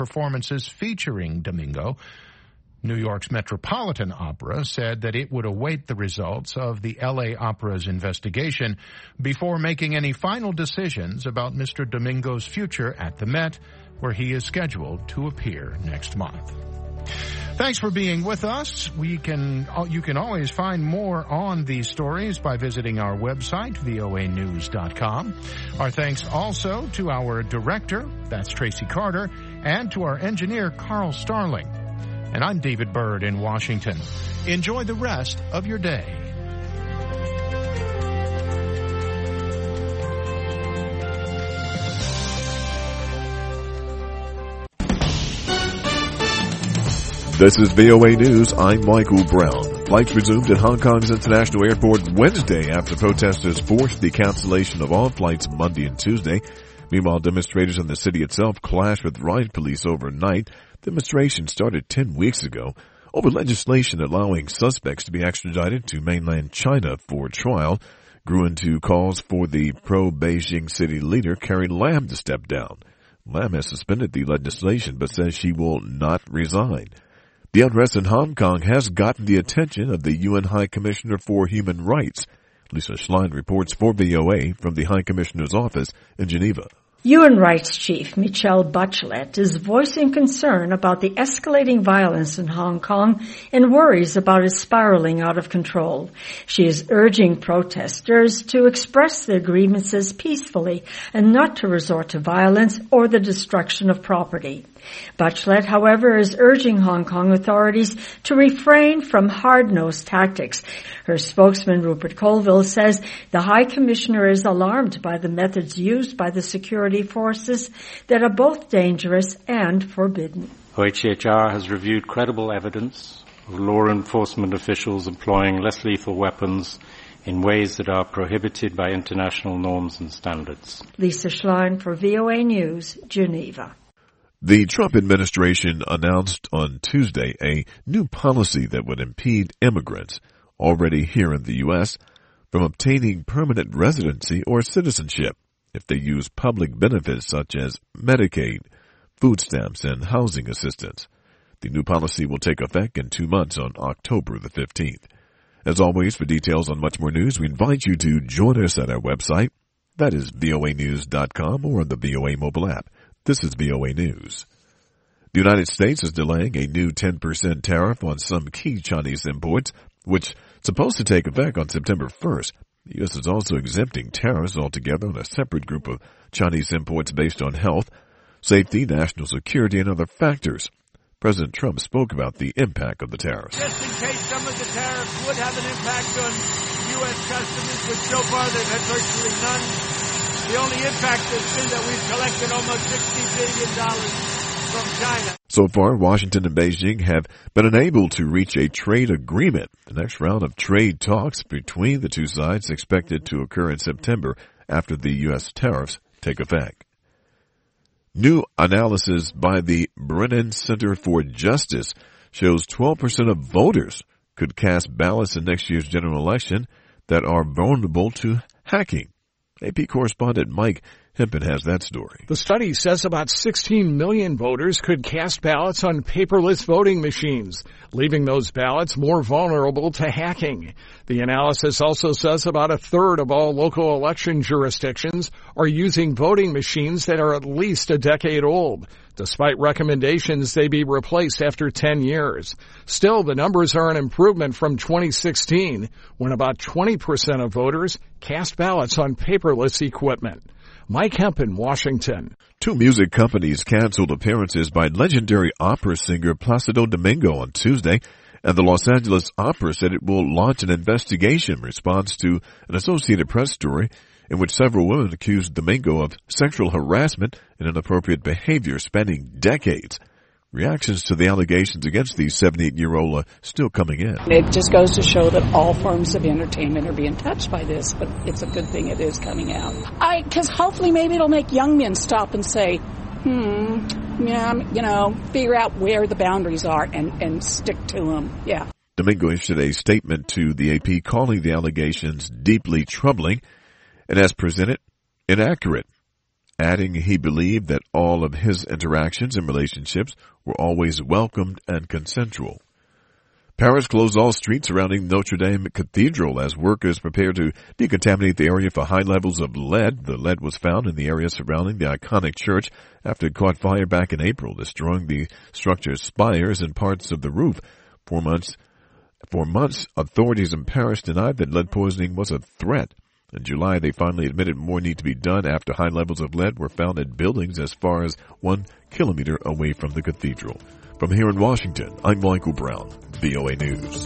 performances featuring Domingo. New York's Metropolitan Opera said that it would await the results of the LA Opera's investigation before making any final decisions about Mr. Domingo's future at the Met, where he is scheduled to appear next month. Thanks for being with us. You can always find more on these stories by visiting our website, voanews.com. Our thanks also to our director, that's Tracy Carter, and to our engineer, Carl Starling. And I'm David Byrd in Washington. Enjoy the rest of your day. This is VOA News. I'm Michael Brown. Flights resumed at Hong Kong's International Airport Wednesday after protesters forced the cancellation of all flights Monday and Tuesday. Meanwhile, demonstrators in the city itself clashed with riot police overnight. Demonstrations started 10 weeks ago over legislation allowing suspects to be extradited to mainland China for trial, grew into calls for the pro-Beijing city leader Carrie Lam to step down. Lam has suspended the legislation but says she will not resign. The unrest in Hong Kong has gotten the attention of the UN High Commissioner for Human Rights. Lisa Schlein reports for VOA from the High Commissioner's office in Geneva. UN Rights Chief Michelle Bachelet is voicing concern about the escalating violence in Hong Kong and worries about it spiraling out of control. She is urging protesters to express their grievances peacefully and not to resort to violence or the destruction of property. Bachelet, however, is urging Hong Kong authorities to refrain from hard-nosed tactics. Her spokesman, Rupert Colville, says the High Commissioner is alarmed by the methods used by the security forces that are both dangerous and forbidden. OHCHR has reviewed credible evidence of law enforcement officials employing less lethal weapons in ways that are prohibited by international norms and standards. Lisa Schlein for VOA News, Geneva. The Trump administration announced on Tuesday a new policy that would impede immigrants already here in the U.S. from obtaining permanent residency or citizenship if they use public benefits such as Medicaid, food stamps, and housing assistance. The new policy will take effect in 2 months on October the 15th. As always, for details on much more news, we invite you to join us at our website. That is voanews.com or on the VOA mobile app. This is VOA News. The United States is delaying a new 10% tariff on some key Chinese imports, which is supposed to take effect on September 1st. The U.S. is also exempting tariffs altogether on a separate group of Chinese imports based on health, safety, national security, and other factors. President Trump spoke about the impact of the tariffs. Just in case some of the tariffs would have an impact on U.S. customers, but so far they've had virtually none. The only impact has been that we've collected almost $60 billion from China. So far, Washington and Beijing have been unable to reach a trade agreement. The next round of trade talks between the two sides is expected to occur in September after the U.S. tariffs take effect. New analysis by the Brennan Center for Justice shows 12% of voters could cast ballots in next year's general election that are vulnerable to hacking. AP correspondent Mike Hempen has that story. The study says about 16 million voters could cast ballots on paperless voting machines, leaving those ballots more vulnerable to hacking. The analysis also says about a third of all local election jurisdictions are using voting machines that are at least a decade old, despite recommendations they be replaced after 10 years. Still, the numbers are an improvement from 2016, when about 20% of voters cast ballots on paperless equipment. Mike Hempen, Washington. 2 music companies canceled appearances by legendary opera singer Placido Domingo on Tuesday, and the Los Angeles Opera said it will launch an investigation in response to an Associated Press story in which several women accused Domingo of sexual harassment and inappropriate behavior spanning decades. Reactions to the allegations against the 78-year-old are still coming in. It just goes to show that all forms of entertainment are being touched by this, but it's a good thing it is coming out. Because hopefully maybe it'll make young men stop and say, figure out where the boundaries are and stick to them. Yeah. Domingo issued a statement to the AP calling the allegations deeply troubling and, as presented, inaccurate. adding he believed that all of his interactions and relationships were always welcomed and consensual. Paris closed all streets surrounding Notre Dame Cathedral as workers prepared to decontaminate the area for high levels of lead. The lead was found in the area surrounding the iconic church after it caught fire back in April, destroying the structure's spires and parts of the roof. For months, authorities in Paris denied that lead poisoning was a threat. In July, they finally admitted more need to be done after high levels of lead were found in buildings as far as 1 kilometer away from the cathedral. From here in Washington, I'm Michael Brown, VOA News.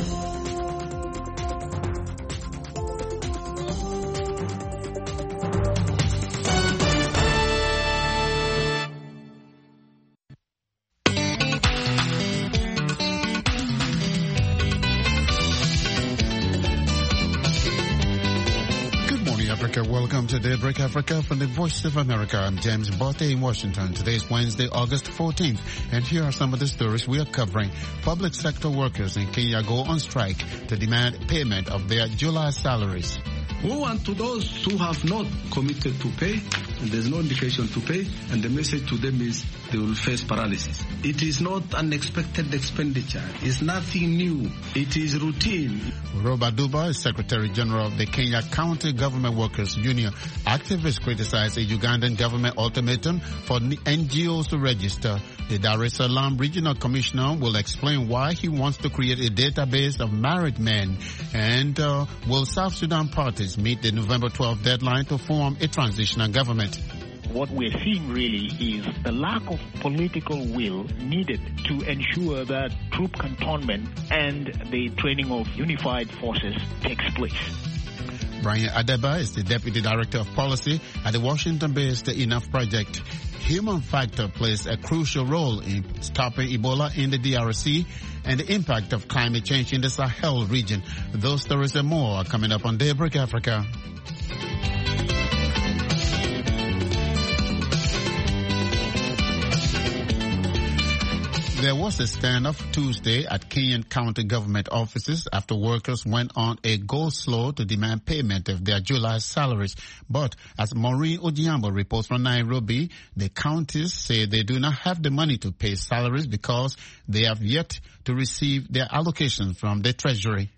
Welcome to Daybreak Africa from the Voice of America. I'm James Botte in Washington. Today's Wednesday, August 14th, and here are some of the stories we are covering. Public sector workers in Kenya go on strike to demand payment of their July salaries. Woe unto those who have not committed to pay, and there's no indication to pay, and the message to them is they will face paralysis. It is not unexpected expenditure. It's nothing new. It is routine. Robaduba is Secretary General of the Kenya County Government Workers Union. Activists criticize a Ugandan government ultimatum for NGOs to register. The Dar es Salaam Regional Commissioner will explain why he wants to create a database of married men. And will South Sudan parties meet the November 12th deadline to form a transitional government? What we're seeing really is the lack of political will needed to ensure that troop cantonment and the training of unified forces takes place. Brian Adeba is the Deputy Director of Policy at the Washington-based Enough Project. Human factor plays a crucial role in stopping Ebola in the DRC and the impact of climate change in the Sahel region. Those stories and more are coming up on Daybreak Africa. There was a standoff Tuesday at Kenyan county government offices after workers went on a go-slow to demand payment of their July salaries. But as Maureen Ojiambo reports from Nairobi, the counties say they do not have the money to pay salaries because they have yet to receive their allocations from the treasury.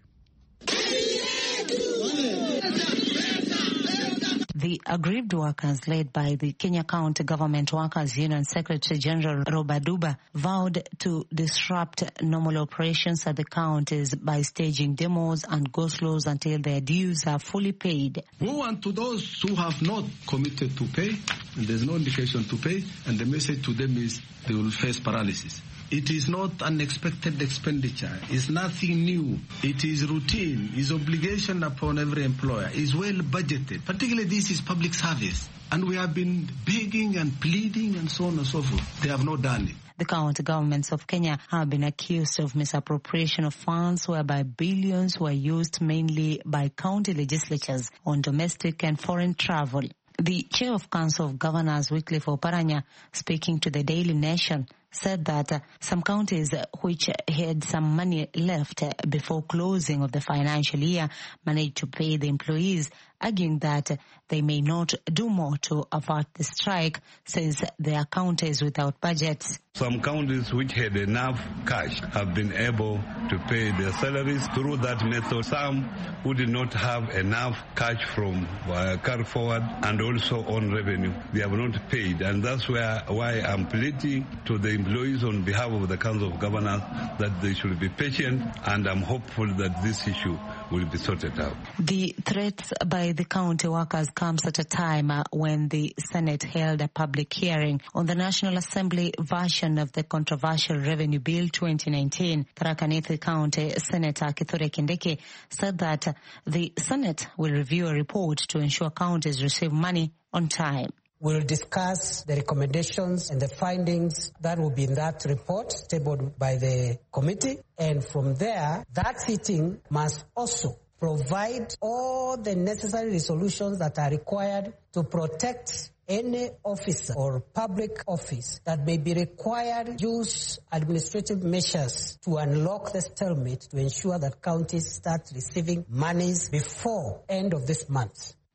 The aggrieved workers, led by the Kenya County Government Workers Union Secretary General Robaduba, vowed to disrupt normal operations at the counties by staging demos and go-slows until their dues are fully paid. Woe unto those who have not committed to pay, and there's no indication to pay, and the message to them is they will face paralysis. It is not unexpected expenditure. It's nothing new. It is routine. It's obligation upon every employer. It's well budgeted. Particularly this is public service. And we have been begging and pleading and so on and so forth. They have not done it. The county governments of Kenya have been accused of misappropriation of funds whereby billions were used mainly by county legislatures on domestic and foreign travel. The chair of Council of Governors, Wycliffe Oparanya, speaking to the Daily Nation, said that some counties which had some money left before closing of the financial year managed to pay the employees, arguing that they may not do more to avert the strike since their counties without budgets. Some counties which had enough cash have been able to pay their salaries through that method. Some who did not have enough cash from carry forward and also on revenue, they have not paid. And that's why I'm pleading to the employees on behalf of the Council of Governors that they should be patient, and I'm hopeful that this issue will be sorted out. The threats by the county workers comes at a time when the Senate held a public hearing on the National Assembly version of the controversial Revenue Bill 2019. Tharaka Nithi County Senator Kithure Kindiki said that the Senate will review a report to ensure counties receive money on time. We'll discuss the recommendations and the findings that will be in that report tabled by the committee. And from there, that sitting must also provide all the necessary resolutions that are required to protect any officer or public office that may be required to use administrative measures to unlock the stalemate to ensure that counties start receiving monies before end of this month.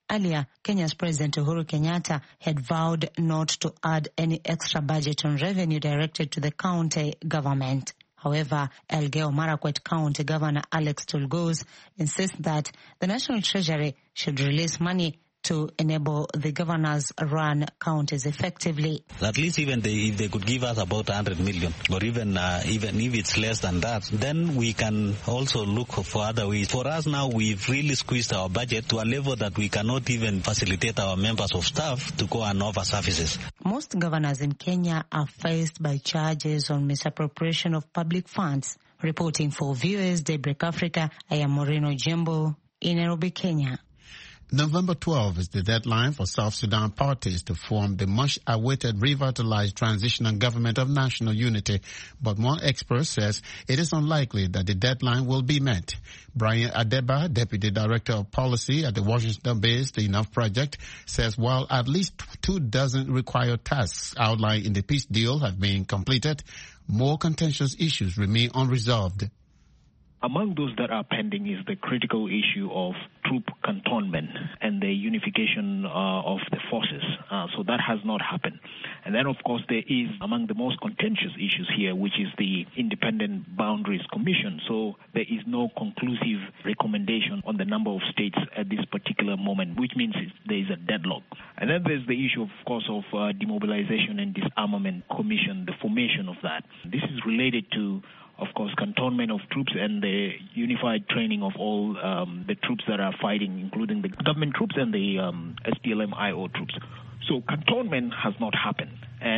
Earlier, Kenya's President Uhuru Kenyatta had vowed not to add any extra budget on revenue directed to the county government. However, Elgeyo Marakwet County Governor Alex Tulgos insists that the National Treasury should release money to enable the governors run counties effectively. At least even if they could give us about 100 million, or even if it's less than that, then we can also look for other ways. For us now, we've really squeezed our budget to a level that we cannot even facilitate our members of staff to go and offer services. Most governors in Kenya are faced by charges on misappropriation of public funds. Reporting for VOA's Daybreak Africa, I am Moreno Jembo in Nairobi, Kenya. November 12 is the deadline for South Sudan parties to form the much-awaited revitalized transitional government of national unity, but one expert says it is unlikely that the deadline will be met. Brian Adeba, Deputy Director of Policy at the Washington-based Enough Project, says while at least 24 required tasks outlined in the peace deal have been completed, more contentious issues remain unresolved. Among those that are pending is the critical issue of troop cantonment and the unification of the forces. So that has not happened. And then, of course, there is among the most contentious issues here, which is the Independent Boundaries Commission. So there is no conclusive recommendation on the number of states at this particular moment, which means there is a deadlock. And then there's the issue, of course, of Demobilization and Disarmament Commission, the formation of that. This is related to, of course, cantonment of troops and the unified training of all the troops that are fighting, including the government troops and the SPLM-IO troops. So cantonment has not happened.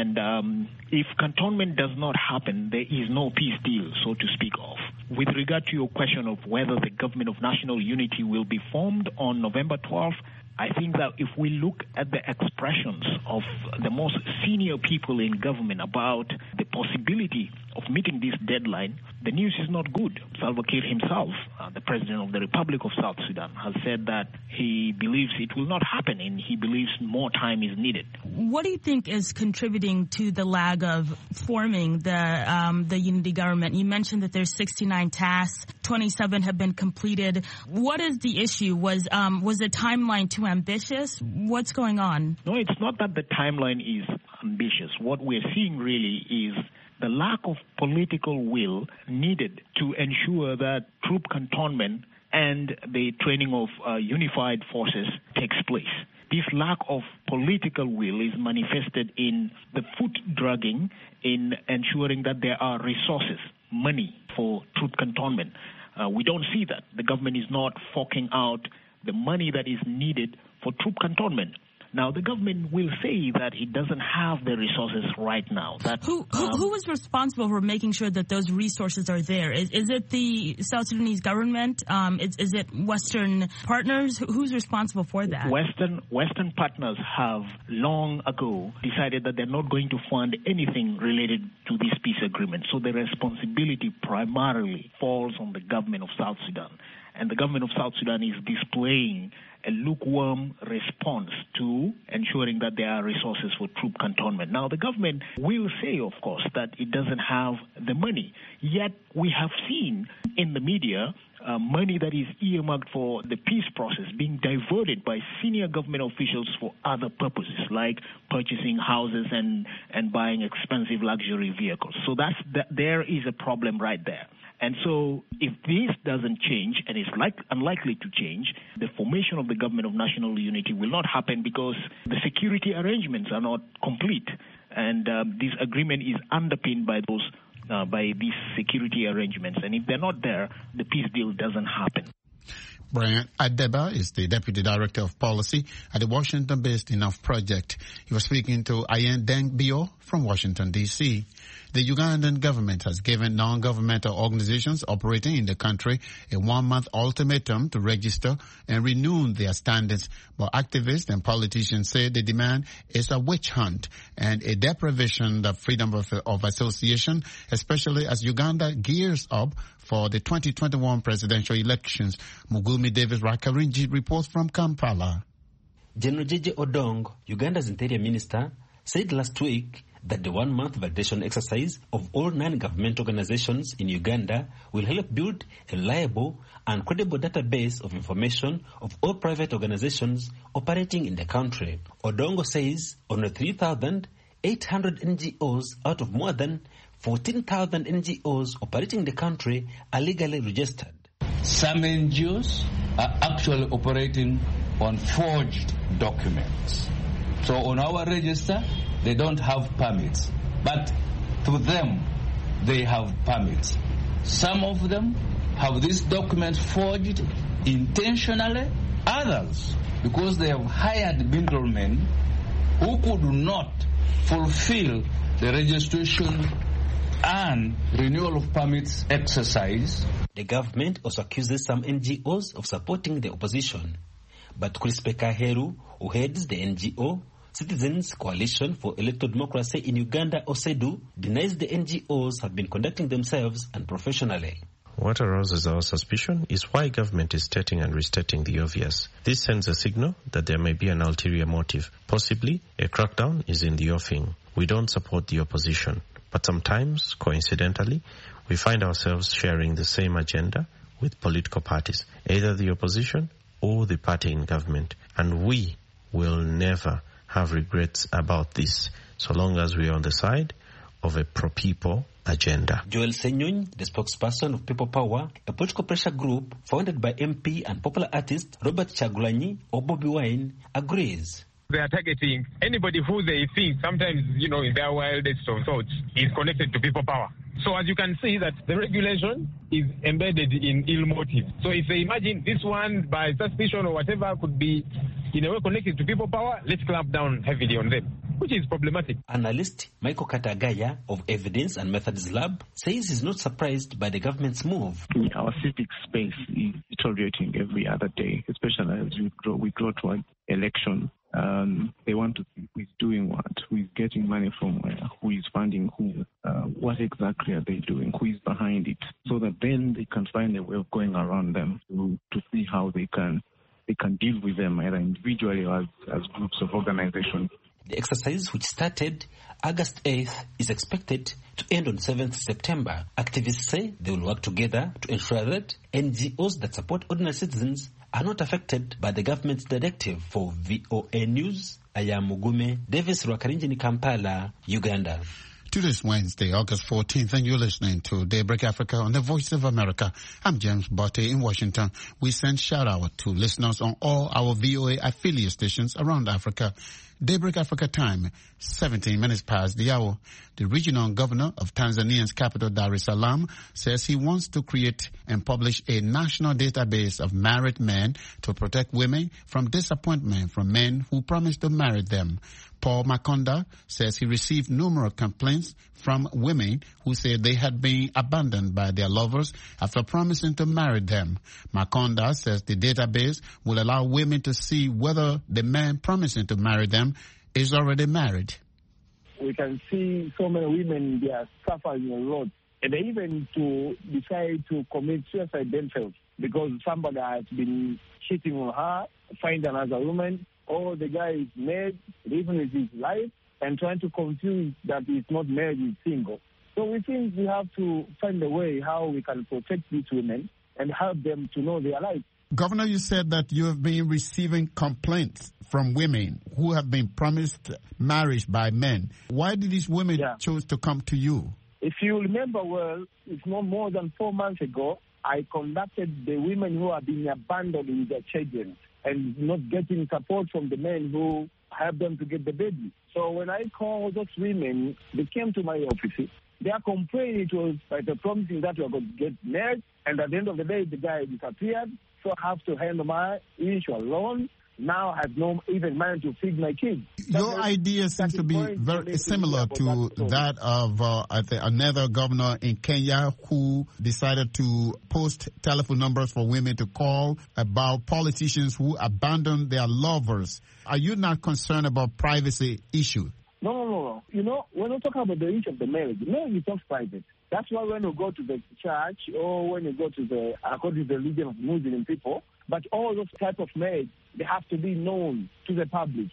And if cantonment does not happen, there is no peace deal, so to speak of. With regard to your question of whether the government of national unity will be formed on November 12th, I think that if we look at the expressions of the most senior people in government about the possibility of meeting this deadline, the news is not good. Salva Kiir himself, the president of the Republic of South Sudan, has said that he believes it will not happen and he believes more time is needed. What do you think is contributing to the lag of forming the unity government? You mentioned that there's 69 tasks, 27 have been completed. What is the issue? Was the timeline too ambitious? What's going on? No, it's not that the timeline is ambitious. What we're seeing really is the lack of political will needed to ensure that troop cantonment and the training of unified forces takes place. This lack of political will is manifested in the foot dragging in ensuring that there are resources, money for troop cantonment. We don't see that. The government is not forking out the money that is needed for troop cantonment. Now, the government will say that it doesn't have the resources right now. Who is responsible for making sure that those resources are there? Is it the South Sudanese government? Is it Western partners? Who's responsible for that? Western partners have long ago decided that they're not going to fund anything related to this peace agreement. So the responsibility primarily falls on the government of South Sudan. And the government of South Sudan is displaying a lukewarm response to ensuring that there are resources for troop cantonment. Now, the government will say, of course, that it doesn't have the money. Yet, we have seen in the media money that is earmarked for the peace process being diverted by senior government officials for other purposes, like purchasing houses and buying expensive luxury vehicles. So there is a problem right there. And so if this doesn't change, and it's unlikely to change, the formation of the government of national unity will not happen because the security arrangements are not complete. And this agreement is underpinned by these security arrangements. And if they're not there, the peace deal doesn't happen. Brian Adeba is the Deputy Director of Policy at the Washington-based Enough Project. He was speaking to Ayen Deng Bio from Washington, D.C. The Ugandan government has given non-governmental organizations operating in the country a 1-month ultimatum to register and renew their standards. But activists and politicians say the demand is a witch hunt and a deprivation of freedom of association, especially as Uganda gears up for the 2021 presidential elections. Mugumi Davis Rakarinji reports from Kampala. General Jeje Odong, Uganda's interior minister, said last week that the one-month validation exercise of all non-government organizations in Uganda will help build a reliable and credible database of information of all private organizations operating in the country. Odongo says only 3,800 NGOs out of more than 14,000 NGOs operating in the country are legally registered. Some NGOs are actually operating on forged documents. So on our register, they don't have permits, but to them, they have permits. Some of them have these documents forged intentionally, others because they have hired middlemen who could not fulfill the registration and renewal of permits exercise. The government also accuses some NGOs of supporting the opposition. But Crispe Kaheru, who heads the NGO Citizens Coalition for Electoral Democracy in Uganda, OCEDU, denies the NGOs have been conducting themselves unprofessionally. What arouses our suspicion is why government is stating and restating the obvious. This sends a signal that there may be an ulterior motive. Possibly, a crackdown is in the offing. We don't support the opposition, but sometimes, coincidentally, we find ourselves sharing the same agenda with political parties, either the opposition or the party in government. And we will never have regrets about this, so long as we are on the side of a pro-people agenda. Joel Senyuny, the spokesperson of People Power, a political pressure group founded by MP and popular artist Robert Chagulanyi or Bobby Wine, agrees. They are targeting anybody who they think, sometimes, in their wildest of thoughts, is connected to People Power. So as you can see that the regulation is embedded in ill motive. So if they imagine this one by suspicion or whatever could be in a way connected to People Power, let's clamp down heavily on them, which is problematic. Analyst Michael Katagaya of Evidence and Methods Lab says he's not surprised by the government's move. Our civic space is deteriorating every other day, especially as we grow toward election. They want to see who is doing what, who is getting money from where, who is funding who, what exactly are they doing, who is behind it, so that then they can find a way of going around them to see how they can deal with them either individually or as groups of organizations. The exercise, which started August 8th, is expected to end on 7th September. Activists say they will work together to ensure that NGOs that support ordinary citizens are not affected by the government's directive. For VOA News, I am Mugume Davis Rwakarinjini, Kampala, Uganda. To this Wednesday, August 14th, and you're listening to Daybreak Africa on the Voice of America. I'm James Botte in Washington. We send shout-out to listeners on all our VOA affiliate stations around Africa. Daybreak Africa time, 17 minutes past the hour. The regional governor of Tanzania's capital, Dar es Salaam, says he wants to create and publish a national database of married men to protect women from disappointment from men who promise to marry them. Paul Makonda says he received numerous complaints from women who said they had been abandoned by their lovers after promising to marry them. Makonda says the database will allow women to see whether the man promising to marry them is already married. We can see so many women, they are suffering a lot. And they even to decide to commit suicide themselves because somebody has been cheating on her, find another woman, or the guy is married, living with his life, and trying to confuse that he's not married, he's single. So we think we have to find a way how we can protect these women and help them to know their life. Governor, you said that you have been receiving complaints from women who have been promised marriage by men. Why did these women choose to come to you? If you remember well, it's no more than 4 months ago, I conducted the women who have been abandoned with their children and not getting support from the men who help them to get the baby. So when I called those women, they came to my office. Their complaint was by the promising that we are going to get married, and at the end of the day, the guy disappeared. So I have to handle my issue alone. Now I have no even money to feed my kids. Your idea seems to be very similar to that of another governor in Kenya who decided to post telephone numbers for women to call about politicians who abandon their lovers. Are you not concerned about privacy issue? No. We're not talking about the issue of the marriage. Marriage is not private. That's why when you go to the church or when you go to according to the religion of Muslim people, but all those type of marriage, they have to be known to the public.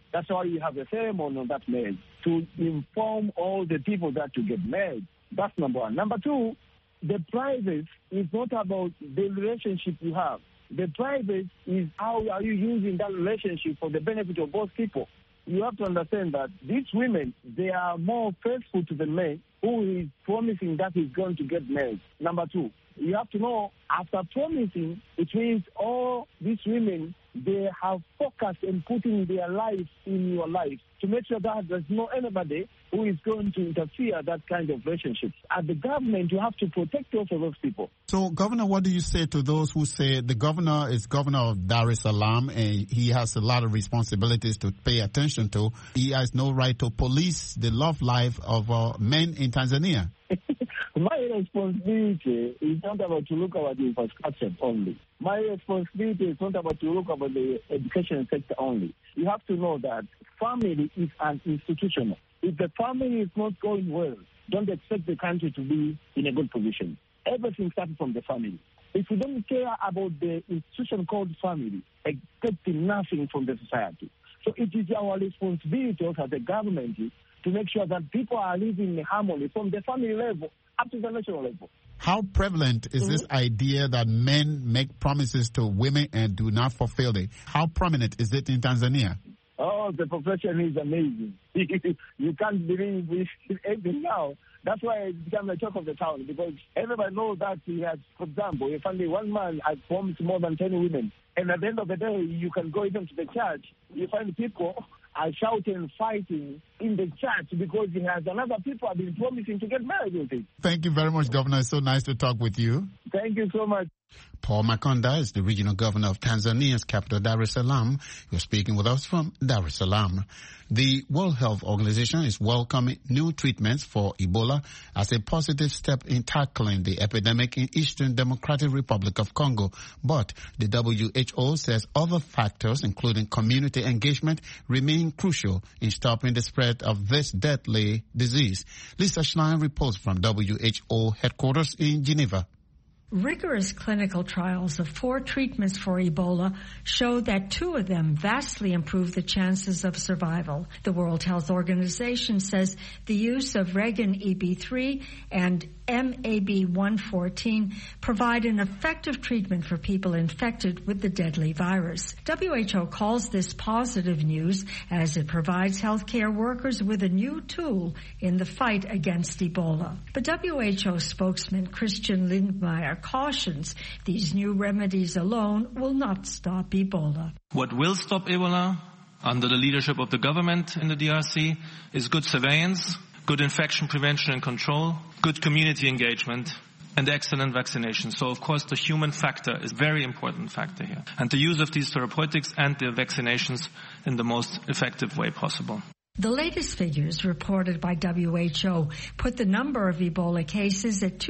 That's why you have a ceremony on that marriage, to inform all the people that you get married. That's number one. Number two, the private is not about the relationship you have. The private is how are you using that relationship for the benefit of both people. You have to understand that these women, they are more faithful to the man who is promising that he's going to get married. Number two, you have to know, after promising, it means all these women, they have focused in putting their life in your life to make sure that there's no anybody who is going to interfere that kind of relationship. As the government, you have to protect also those people. So, Governor, what do you say to those who say the governor is governor of Dar es Salaam and he has a lot of responsibilities to pay attention to? He has no right to police the love life of men in Tanzania. My responsibility is not about to look about the infrastructure only. My responsibility is not about to look about the education sector only. You have to know that family is an institution. If the family is not going well, don't expect the country to be in a good position. Everything starts from the family. If you don't care about the institution called family, expecting nothing from the society. So it is our responsibility also as the government to make sure that people are living in harmony from the family level up to the national level. How prevalent is this idea that men make promises to women and do not fulfill it? How prominent is it in Tanzania? Oh, the profession is amazing. You can't believe even now. That's why it became a talk of the town, because everybody knows that he has, for example, if only one man has promised more than 10 women, and at the end of the day, you can go even to the church, you find people are shouting, fighting in the church because he has another people have been promising to get married with him. Thank you very much, Governor. It's so nice to talk with you. Thank you so much. Paul Makonda is the regional governor of Tanzania's capital, Dar es Salaam. You're speaking with us from Dar es Salaam. The World Health Organization is welcoming new treatments for Ebola as a positive step in tackling the epidemic in Eastern Democratic Republic of Congo. But the WHO says other factors, including community engagement, remain crucial in stopping the spread of this deadly disease. Lisa Schlein reports from WHO headquarters in Geneva. Rigorous clinical trials of 4 treatments for Ebola show that 2 of them vastly improve the chances of survival. The World Health Organization says the use of Regun-EB3 and MAB-114 provide an effective treatment for people infected with the deadly virus. WHO calls this positive news as it provides healthcare workers with a new tool in the fight against Ebola. But WHO spokesman Christian Lindmeier cautions these new remedies alone will not stop Ebola. What will stop Ebola, under the leadership of the government in the DRC, is good surveillance, good infection prevention and control, good community engagement, and excellent vaccination. So, of course, the human factor is a very important factor here. And the use of these therapeutics and the vaccinations in the most effective way possible. The latest figures reported by WHO put the number of Ebola cases at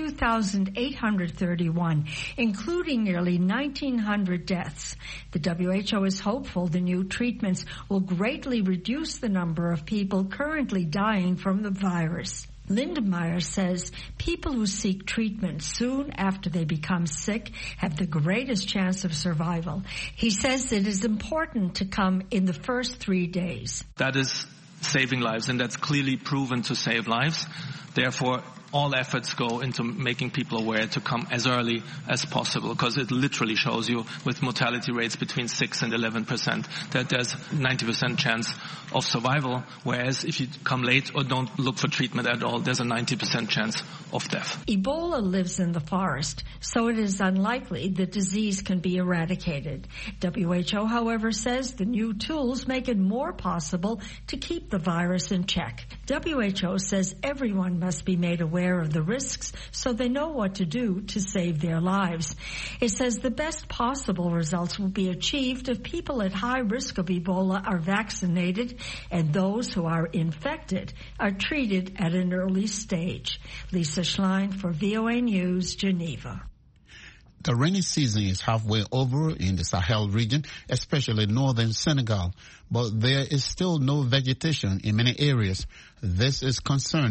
2,831, including nearly 1,900 deaths. The WHO is hopeful the new treatments will greatly reduce the number of people currently dying from the virus. Lindmeier says people who seek treatment soon after they become sick have the greatest chance of survival. He says it is important to come in the first 3 days. That is saving lives, and that's clearly proven to save lives. Therefore, all efforts go into making people aware to come as early as possible, because it literally shows you with mortality rates between 6 and 11% that there's 90% chance of survival, whereas if you come late or don't look for treatment at all, there's a 90% chance of death. Ebola lives in the forest, so it is unlikely the disease can be eradicated. WHO, however, says the new tools make it more possible to keep the virus in check. WHO says everyone must be made aware of the risks so they know what to do to save their lives. It says the best possible results will be achieved if people at high risk of Ebola are vaccinated and those who are infected are treated at an early stage. Lisa Schlein for VOA News, Geneva. The rainy season is halfway over in the Sahel region, especially northern Senegal, but there is still no vegetation in many areas. This is concerning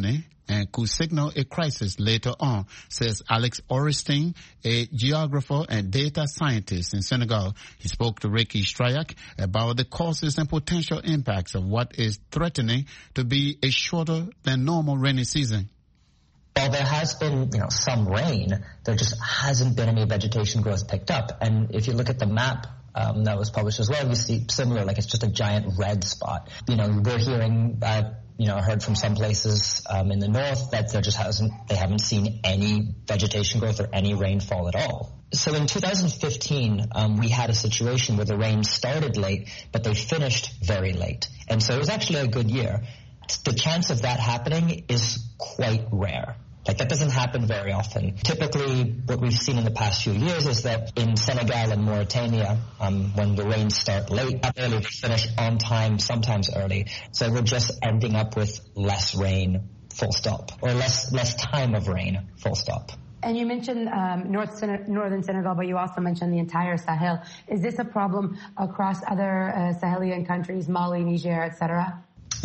and could signal a crisis later on, says Alex Orestein, a geographer and data scientist in Senegal. He spoke to Ricky Strayak about the causes and potential impacts of what is threatening to be a shorter than normal rainy season. While there has been, some rain, there just hasn't been any vegetation growth picked up. And if you look at the map that was published as well, you see similar, like it's just a giant red spot. We're hearing, heard from some places in the north that they haven't seen any vegetation growth or any rainfall at all. So in 2015, we had a situation where the rain started late, but they finished very late. And so it was actually a good year. The chance of that happening is quite rare. That doesn't happen very often. Typically, what we've seen in the past few years is that in Senegal and Mauritania, when the rains start late, not early, they finish on time, sometimes early. So we're just ending up with less rain, full stop, or less time of rain, full stop. And you mentioned northern Senegal, but you also mentioned the entire Sahel. Is this a problem across other Sahelian countries, Mali, Niger, etc.?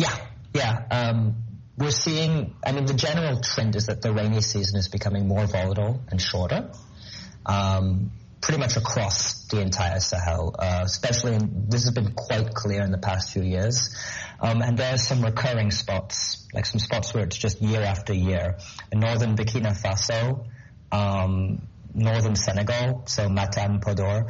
Yeah. We're seeing, the general trend is that the rainy season is becoming more volatile and shorter, pretty much across the entire Sahel, this has been quite clear in the past few years. And there are some recurring spots, like some spots where it's just year after year. In northern Burkina Faso, northern Senegal, so Matam, Podor,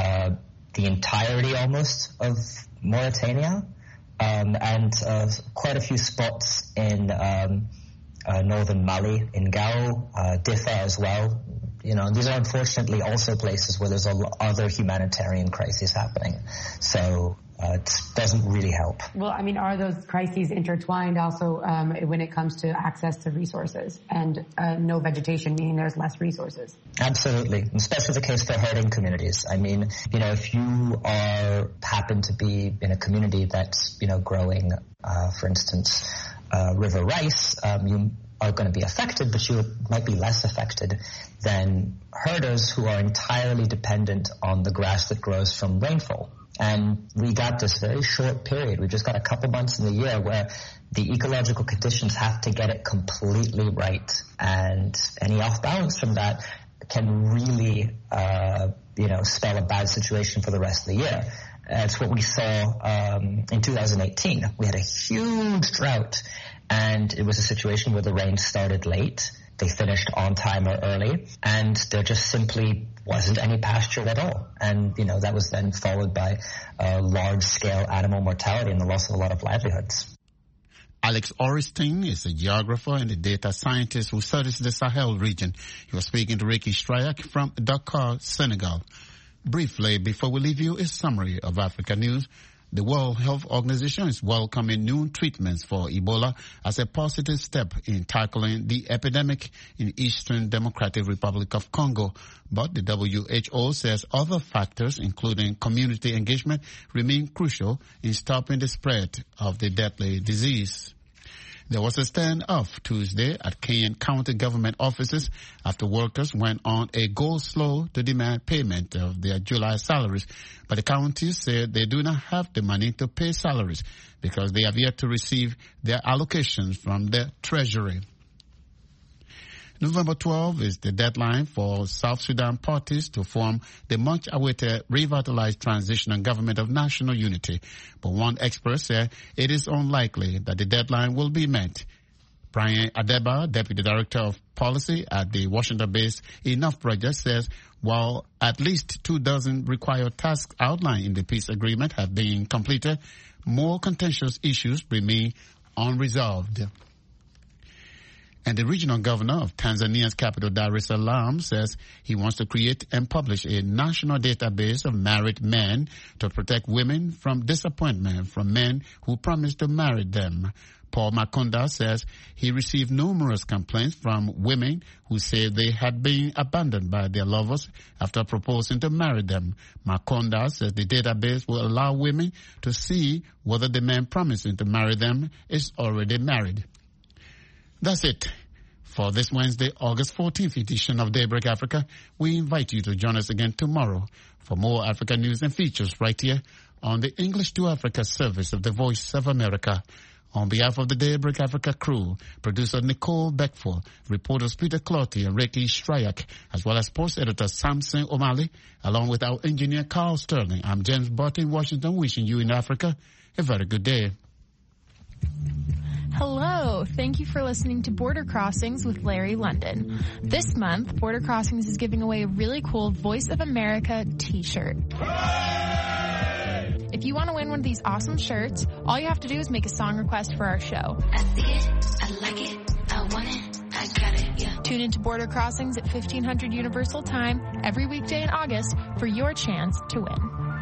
the entirety almost of Mauritania, and quite a few spots in northern Mali, in Gao, Diffa as well. These are unfortunately also places where there's other humanitarian crises happening. So it doesn't really help. Well, are those crises intertwined also when it comes to access to resources and no vegetation, meaning there's less resources? Absolutely, especially the case for herding communities. If you happen to be in a community that's, growing, for instance, river rice, you are going to be affected, but you might be less affected than herders who are entirely dependent on the grass that grows from rainfall. And we got this very short period. We just got a couple months in the year where the ecological conditions have to get it completely right. And any off balance from that can really, spell a bad situation for the rest of the year. That's what we saw in 2018. We had a huge drought, and it was a situation where the rain started late. They finished on time or early, and there just simply wasn't any pasture at all. And, that was then followed by large-scale animal mortality and the loss of a lot of livelihoods. Alex Orestein is a geographer and a data scientist who studies the Sahel region. He was speaking to Ricky Strayak from Dakar, Senegal. Briefly, before we leave you, a summary of Africa news. The World Health Organization is welcoming new treatments for Ebola as a positive step in tackling the epidemic in Eastern Democratic Republic of Congo. But the WHO says other factors, including community engagement, remain crucial in stopping the spread of the deadly disease. There was a standoff Tuesday at Kenyan county government offices after workers went on a go-slow to demand payment of their July salaries. But the counties said they do not have the money to pay salaries because they have yet to receive their allocations from the Treasury. November 12 is the deadline for South Sudan parties to form the much-awaited revitalized transitional government of national unity. But one expert said it is unlikely that the deadline will be met. Brian Adeba, Deputy Director of Policy at the Washington-based Enough Project, says while at least 24 required tasks outlined in the peace agreement have been completed, more contentious issues remain unresolved. And the regional governor of Tanzania's capital, Dar es Salaam, says he wants to create and publish a national database of married men to protect women from disappointment from men who promise to marry them. Paul Makonda says he received numerous complaints from women who say they had been abandoned by their lovers after proposing to marry them. Makonda says the database will allow women to see whether the man promising to marry them is already married. That's it for this Wednesday, August 14th edition of Daybreak Africa. We invite you to join us again tomorrow for more African news and features right here on the English to Africa service of the Voice of America. On behalf of the Daybreak Africa crew, producer Nicole Beckford, reporters Peter Clotty and Ricky Stryak, as well as sports editor Samson O'Malley, along with our engineer Carl Sterling, I'm James Butt in Washington, wishing you in Africa a very good day. Hello, thank you for listening to Border Crossings with Larry London. This month, Border Crossings is giving away a really cool Voice of America t-shirt. If you want to win one of these awesome shirts, all you have to do is make a song request for our show. I see it, I like it, I want it, I got it, yeah. Tune into Border Crossings at 1500 Universal Time every weekday in August for your chance to win.